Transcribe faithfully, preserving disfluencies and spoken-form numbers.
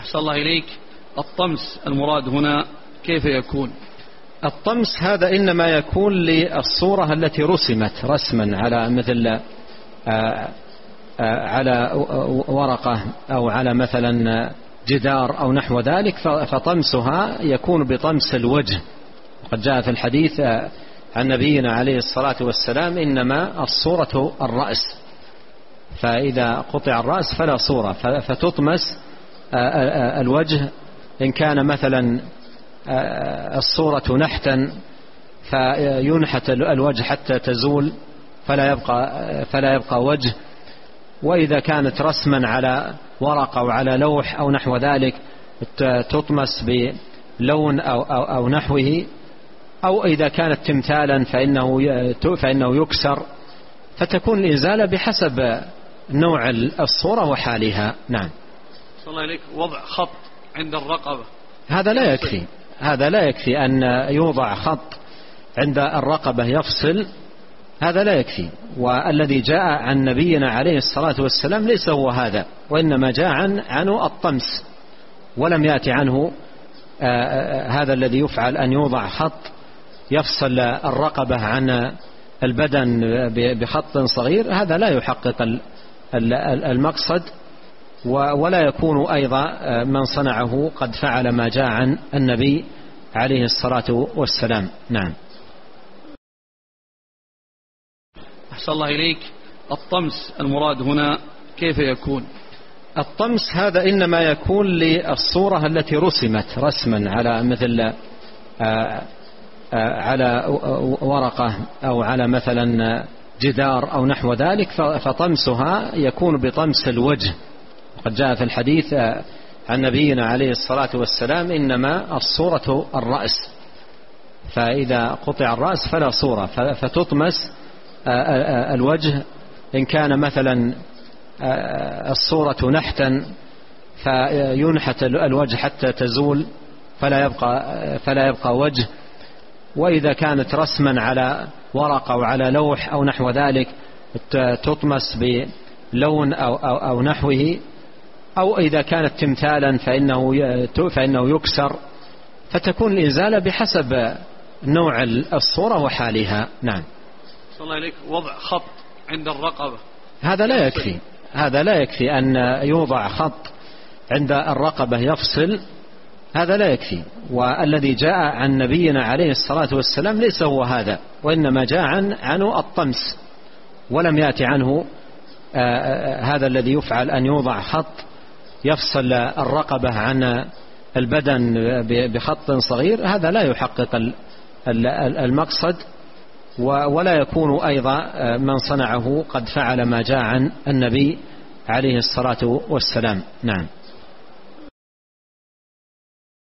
أحسن الله إليك. الطمس المراد هنا كيف يكون؟ الطمس هذا إنما يكون للصورة التي رسمت رسما على مثل على ورقة أو على مثلا جدار أو نحو ذلك، فطمسها يكون بطمس الوجه. وقد جاء في الحديث عن نبينا عليه الصلاة والسلام: إنما الصورة الرأس، فإذا قطع الرأس فلا صورة، فتطمس الوجه. إن كان مثلا الصورة نحتا فينحت الوجه حتى تزول فلا يبقى, فلا يبقى وجه. وإذا كانت رسما على ورق أو على لوح أو نحو ذلك تطمس بلون أو, أو, أو نحوه. أو إذا كانت تمثالا فإنه, فإنه يكسر، فتكون الإزالة بحسب نوع الصورة وحالها. نعم. صلى الله عليك. وضع خط عند الرقبة هذا لا يكفي، هذا لا يكفي أن يوضع خط عند الرقبة يفصل، هذا لا يكفي. والذي جاء عن نبينا عليه الصلاة والسلام ليس هو هذا، وإنما جاء عن عنه الطمس، ولم يأتي عنه هذا الذي يفعل أن يوضع خط يفصل الرقبة عن البدن بخط صغير. هذا لا يحقق المقصد، ولا يكون أيضا من صنعه قد فعل ما جاء عن النبي عليه الصلاة والسلام. نعم. أحسن الله إليك. الطمس المراد هنا كيف يكون؟ الطمس هذا إنما يكون للصورة التي رسمت رسما على مثل على ورقة أو على مثلا جدار أو نحو ذلك، فطمسها يكون بطمس الوجه. وقد جاء في الحديث عن نبينا عليه الصلاة والسلام: إنما الصورة الرأس، فإذا قطع الرأس فلا صورة، فتطمس الوجه. إن كان مثلا الصورة نحتا فينحت الوجه حتى تزول فلا يبقى, فلا يبقى وجه. وإذا كانت رسما على ورق أو على لوح أو نحو ذلك تطمس بلون أو, أو, أو نحوه. أو إذا كانت تمثالا فإنه, فإنه يكسر، فتكون الإزالة بحسب نوع الصورة وحالها. نعم. صلى الله عليك. وضع خط عند الرقبة هذا لا يكفي، هذا لا يكفي أن يوضع خط عند الرقبة يفصل، هذا لا يكفي. والذي جاء عن نبينا عليه الصلاة والسلام ليس هو هذا، وإنما جاء عن عنه الطمس، ولم يأتي عنه هذا الذي يفعل أن يوضع خط يفصل الرقبة عن البدن بخط صغير. هذا لا يحقق المقصد، ولا يكون أيضا من صنعه قد فعل ما جاء عن النبي عليه الصلاة والسلام. نعم.